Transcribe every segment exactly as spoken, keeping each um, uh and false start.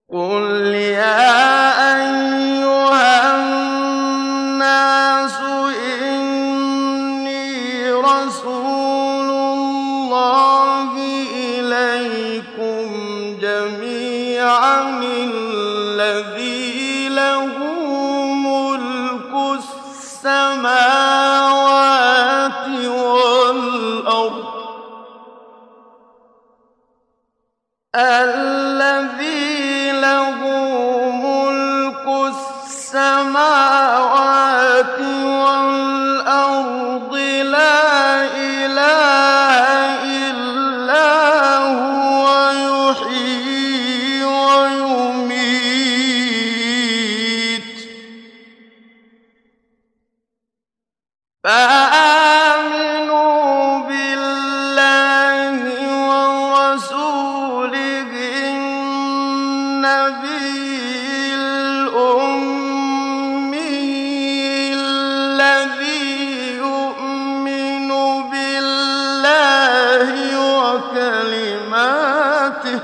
قُلْ يَا أَيُّهَا النَّاسُ إِنِّي رَسُولُ اللَّهِ إِلَيْكُمْ جَمِيعًا الَّذِي لَهُ مُلْكُ السَّمَاوَاتِ وَالْأَرْضِ الَّذِي لَهُ مُلْكُ السَّمَاوَاتِ وَالْأَرْضِ لَا إِلَٰهَ إِلَّا هُوَ يُحْيِي وَيُمِيتُ فَآمِنُوا بِاللَّهِ وَرَسُولِهِ النَّبِيِّ الْأُمِّيِّ الَّذِي يُؤْمِنُ بِاللَّهِ وَكَلِمَاتِهِ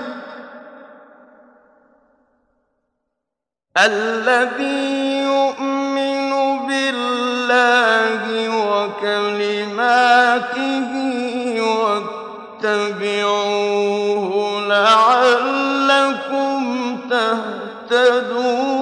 الَّذِي يُؤْمِنُ بِاللَّهِ وَكَلِمَاتِهِ وَاتَّبِعُوهُ لَعَلَّكُمْ تَهْتَدُونَ